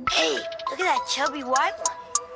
Hey, look at that chubby white one.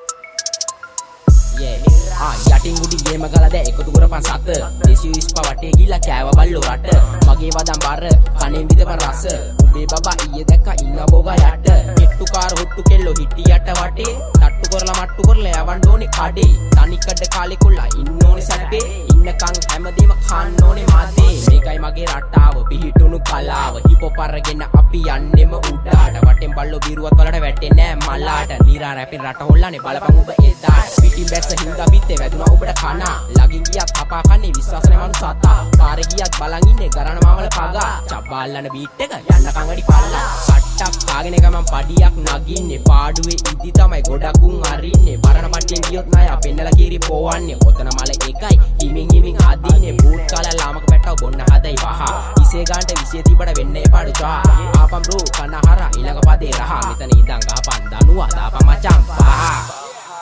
යටින් උඩි ගේම ගලද එකතු කරපන් සත දේශීය ඉස්පා වටේ ගිලා කෑව බල්ලෝ රට මගේ වදන් බර කණෙන් විදපන් රස උඹේ බබා ඊයේ දැක්කා ඉන්න බෝගා යට කෙට්ටු කාර හොට්ටු කෙල්ලෝ හිටියට වටේ තට්ටු කරලා මට්ටු කරලා යවන්න ඕනේ කඩේ තනිකඩ කාලේ කොල්ලා ඉන්න ඕනේ සැපේ ඉන්නකන් හැමදේම කන්න ඕනේ මදේ මේකයි මගේ රටාව පිහිටුණු කලාව හිපොප් අරගෙන අපි යන්නෙම උඩාට වටෙන් බල්ලෝ බිරුවත් වලට වැටෙන්නේ නෑ මලාට නිරා රැපින් රට හොල්ලන්නේ බලපන් ඔබ එදාට පිටින් බැස්ස හින්දා බිත්තේ වැදුනා ඔබට කනා ලගින් ගියත් හපා කන්නේ විශ්වාස නැ මනුස්ස අතා කාරේ ගියත් බලන් ඉන්නේ ගරණ මාමල පගා චබ්බාල්ලන බීට් එක යන්න කංගඩි පල්ලා කට්ටක් කාගෙන ගමන් පඩියක් නගින්නේ පාඩුවේ ඉදි තමයි ගොඩකුන් අරින්නේ බරණ පට්ටියෙන් ගියොත් ණය පෙන්නලා කීරි පොවන්නේ ඔතන මල එකයි හිමින් ආදීනේ බූට් කාලා ලාමක පැටව බොන්න හදයි වහ ඉසේ ගාන්ට විසිය තිබඩ වෙන්නේ පාඩු චා ආපම් බ්‍රෝ කනහර ඊළඟ පදේ රහ මෙතන ඉඳන් ගහපන් දනුවා දාපන් මචං පහ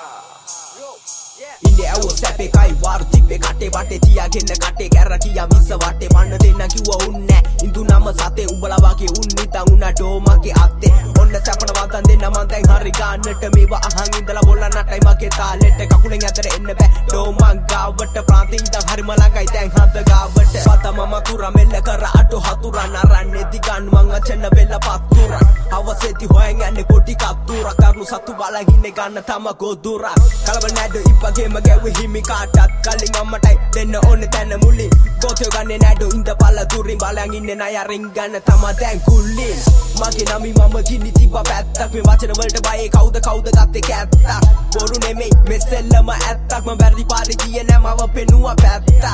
ඉන්නේ ඇව සැපේ කයි වාරු තිබ්බේ කටේ වටේ තියාගෙන කටේ කැර කියා මිස්ස වටේ මන්න දෙන්න කිව්වා උන්නේ ඉඳු නම සතේ උඹලා වගේ උන් නිතන් උනා ඩෝමගේ අත්තේ ඔන්න සැපන වදන් දෙන්න මන් දැන් හරි ගන්නට මේවා අහන් ඉඳලා බොල්ලන්නටයි මගේ තාලෙට කකුලෙන් ඇතර එන්න බෑ ඩෝමන් ගාවට ප්‍රාන්තේ ඉඳන් හරිම ළඟයි දැන් හන්ද ගාවට පතම මතුර මෙල්ල කර අටෝ හතුරන් අරන්නේ දිගන් මං අචන වෙල පතුර අවසෙති හොයන් යන්නේ පොටි කතුර කරුණු සතු බලන් ඉන්නේ ගන්න තම ගොදුර කලබල නැද ඉපගේ මගේ හිමි කාටත් කලින් අම්මටයි දෙන්න ඕනේ තැන මුලින් ගෝතය ගන්නේ නැඩෝ ඉඳ පල්ල දුරින් බලන් ඉන්නේ ණය රින් ගන්න තම දැන් කුල්ලින් මගේ නමි මම කිනි තිබ්බ පැත්තක් මේ වචන වලට බයේ කවුද ගත්තේ කැත්තක් බොරු නෙමෙයි මෙසෙල්ලම ඇත්තක් මම වැරදි පාරේ ගියේ නෑ මම පෙනුවා පැත්තක්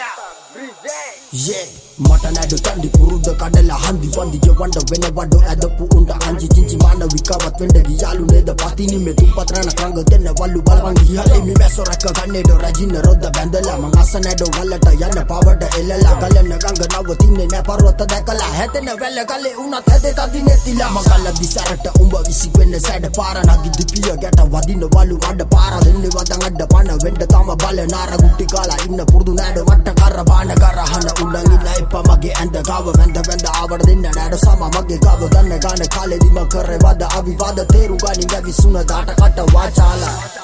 මට නැඩ චන්දි පුරුද්ද කඩලා හන්දි වන්දි ජවන්න වෙන වඩ ඇදපු උන්ට අංජි චිංචි මානවිකවත් වෙන්න ගියාලු නේද පතිනි මේ තුපත් රණ කංග දෙන්න වල්ලු බලවන් ගිහලේ මි මැසෝ රැක ගන්නේද රජින්න රොද්ද බැඳලා මං අස නැඩ වලට යන්න පවට එල්ලලා ගලන ගංග නවතින්නේ නෑ පර්වත දැකලා හැදෙන වැල්ල ගලේ උනත් හැදේ තදිනේ තිලා මං ගල දිසරට උඹ විසි වෙන්න සැඩ පාර නගිදි පිය ගැට වදින්න වලු අඩ පාර දෙන්නේ වදන් අඩ පණ වෙන්න තම බල නාර ගුටි කාලා ඉන්න පුරුදු නැඩ වට කර බාන කරහන උඩන් ඉන්නයි මගේ ඇඳ ගාව වැඳ ආවඩ දෙන්න නෑඩ සම මගේ ගාව දන්න ගාන කාලෙදිම කරේ වද අවිවාද තේරු ගනින් වැවිසුන දාට කට වාචාලා